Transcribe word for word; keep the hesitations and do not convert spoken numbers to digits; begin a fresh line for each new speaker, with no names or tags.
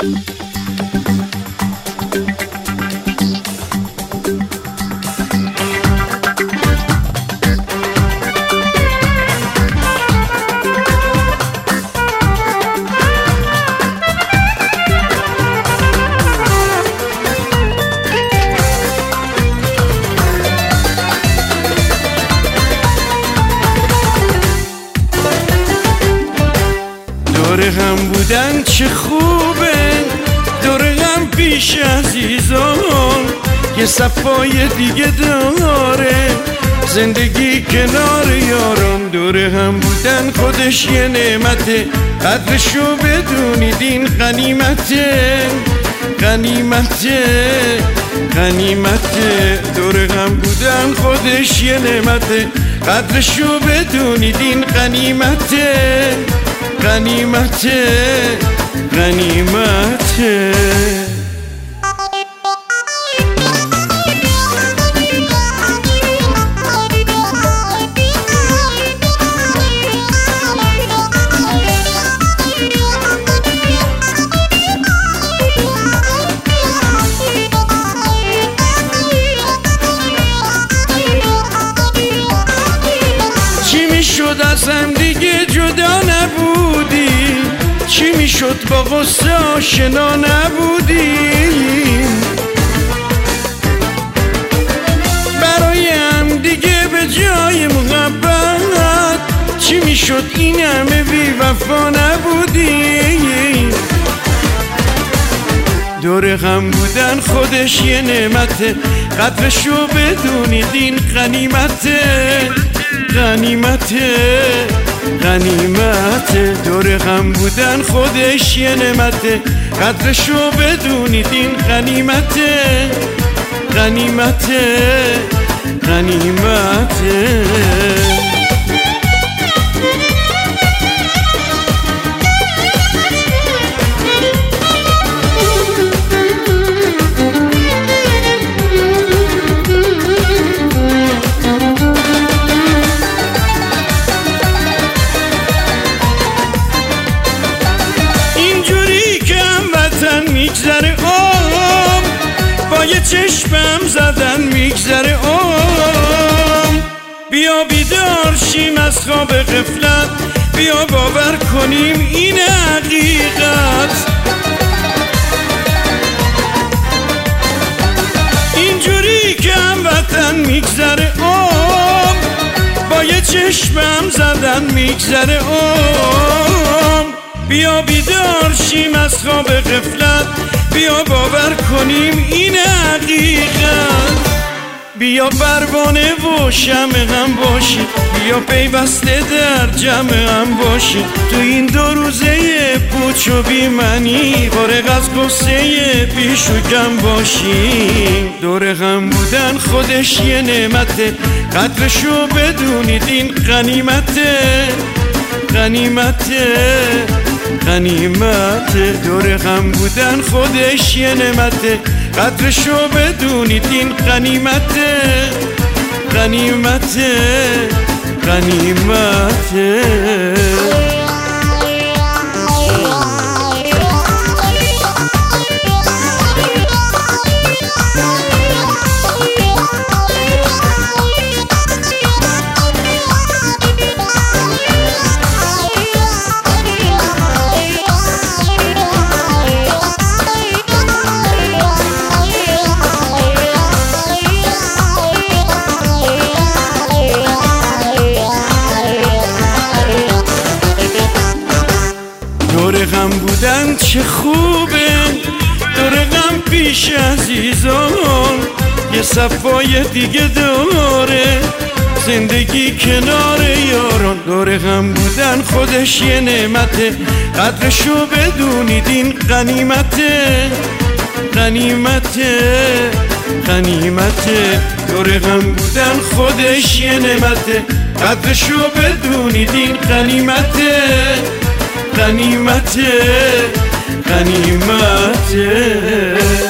دور هم بودن چه خوبه، دور هم پیش عزیزان یه صفای دیگه داره، زندگی کنار یاران. دور هم بودن خودش یه نعمته، قدرشو بدونید این غنیمته، غنیمته، غنیمته. دور هم بودن خودش یه نعمته، قدرشو بدونید این غنیمته، غنیمته، غنیمته. چی میشد از هم دیگه جدا نبودی، چی میشد با غصه آشنا نبودیم، برای هم دیگه به جای محبت چی میشد این همه بی وفا نبودیم. دور هم بودن خودش یه نعمته، قدرشو بدونید این غنیمته، غنیمته، غنیمته. دور هم بودن خودش یه نعمته، قدرشو بدونید این غنیمته، غنیمته، غنیمته. میگذره عمر با یه چشمم زدن میگذره عمر. بیا بیدار شیم از خواب غفلت، بیا باور کنیم این حقیقت. اینجوری که هموطن میگذره عمر با یه چشمم زدن میگذره عمر. بیا بیدار شیم از خواب غفلت، بیا باور کنیم این حقیقت. بیا پروانه و شمع هم باشی، بیا پیوسته در جمع هم باشی. تو این دو روزه پوچ و بی منی فارغ از قصه پیش و کم باشی. دور هم بودن خودش یه نعمته، قدرشو بدونید این غنیمته، غنیمته، غنیمته. دور هم بودن خودش یه نعمته، قدرشو بدونید این غنیمته، غنیمته، غنیمته. دور غم بودن چه خوبه، دور غم پیش عزیزان یه صفای دیگه داره، زندگی کنار یاران. دور غم بودن خودش یه نعمته، قدرشو بدونید این غنیمته، غنیمته، غنیمته. دور غم بودن خودش یه نعمته، قدرشو بدونید این غنیمته، غنیمته، غنیمته.